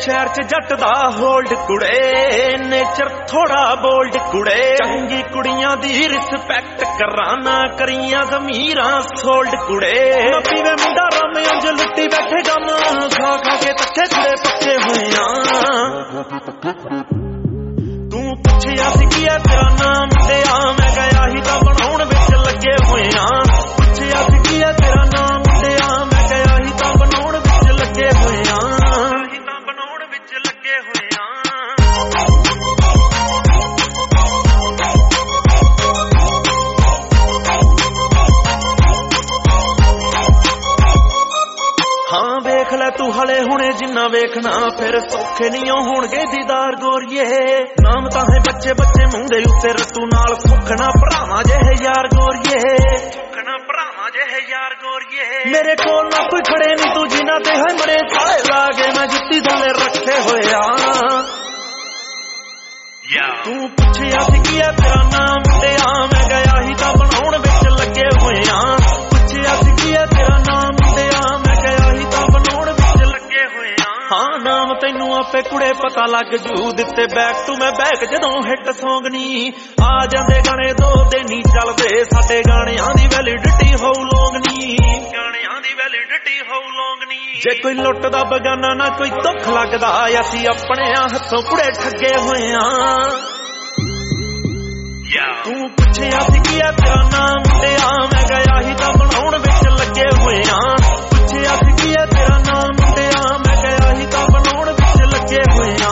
शहर च जट दा होल्ड कुड़े, नेचर थोड़ा बोल्ड कुड़े, चंगी कुड़ियां दी रिस्पैक्ट कराना, करियां ज़मीरां सोल्ड कुड़े। ना पीवे मुंडा रम अंज लुट्टी बैठे गम, खा खा के तक्के कुड़े पक्के होया। तू पुछया सी की है तेरा नाम मुंडिया, मैं गया ही तां बनाउण विच लगे होया। पुछया सी की है तेरा नाम मुंडिया, मैं गया ही तां बनाउण विच लगे होया। हाँ वेख लै तू हले हुणे जिन्ना वेखना, फिर सौखे नहीं होणगे दीदार गोरिए। नाम तां है बच्चे बच्चे मुंह दे उत्ते रत्तू नाल सुखना भरावां जेहे यार गोरिए, सुखना भरावां जेहे यार गोरिए। मेरे कोल ना कोई खड़े नहीं तू जिन्ना ते है बड़े साले लागे, मैं जुत्ती थल्ले रखे होया। तू पुछया सी की है तेरा नाम मुंडिया, मैं गया ही तां बनाउण विच लगे होया। पुछया सी की है तेरा नाम मुंडिया, मैं गया ही तां बनाउण विच लगे होया। हाँ नाम तैनू आपे कुड़े पता लग जू, दिते बैक तू मैं बैक जदों हिट सॉन्ग नी। आ जांदे गाने दो दिन नहीं चलदे, साडे गाणियां दी वैलिडिटी हाउ लॉन्ग नी, गाणियां दी वैलिडिटी हाउ लॉन्ग नी। जे कोई लुੱਟਦਾ बगाना ना कोई दुख लगदा, असीं अपने हत्थों कुड़े ठगे होया। तू पुछया सी की है तेरा नाम मुंडिया, मैं गया ही तां बनाउण विच लगे होया। पुछया सी की है तेरा नाम मुंडिया, मैं गया ही तां बनाउण विच लगे होया।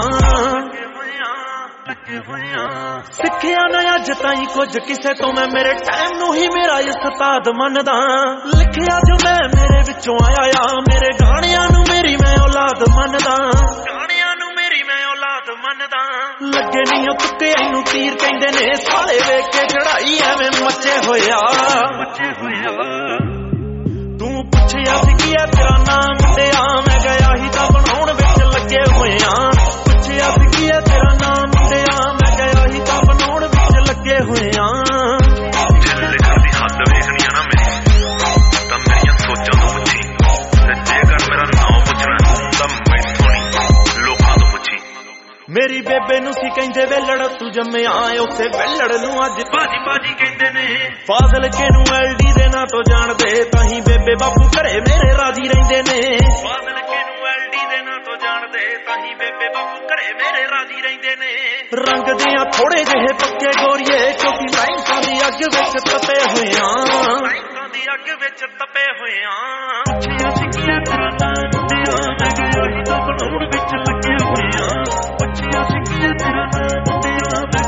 सिखिया ना अज ताईं कुछ किसे तो मैं मेरे टाइम नू ही मेरा उस्ताद मनदा। लिखिया जो मैं मेरे विचों आया, मेरे गाणियां नू मेरी मैं औलाद मनदा, गाणियां नू मेरी मैं औलाद मनदा। लगे नहीं ओ तुक्के इनू तीर कहंदे ने, साले वेख के चढ़ाई एवें मचे होया, मचे होया। तू पुछया सी की है तेरा नाम मुंडिया, मैं गया ही तां बनाउण विच लगे होया। पुछया सी की है तेरा नाम मुंडिया, मैं गया ही तां बनाउण विच लगे होया। जे लिखण दी हद वेखनी है ना मेरी, तां मेरियां सोचां तो पुछी, ते जेकर मेरा नाम पुछना तां मैथों नहीं लोकां तो पुछी। मेरी बेबे नू सी कहंदे वेलड़ तू जम्मिया, उत्थे वेलड़ नू अज बाजी बाजी कहंदे ने। फाज़ल के नू एलडी दे ना तो जाणदे, ताहीं बेबे बापू घरे मेरे राजी रहिंदे ने। फाज़ल के नू एलडी दे ना तो जाणदे, ताहीं बेबे बापू घरे मेरे राजी रहिंदे ने। रंग दियां थोड़े जेहे पक्के गोरिए, क्योंकि लाइटां दी अग विच तपे होया, लाइटां दी अग विच तपे होया। पुछया सी की है तेरा नाम मुंडिया, मैं गया ही तां बनाउण विच लगे होया। पुछया सी की है तेरा नाम मुंडिया,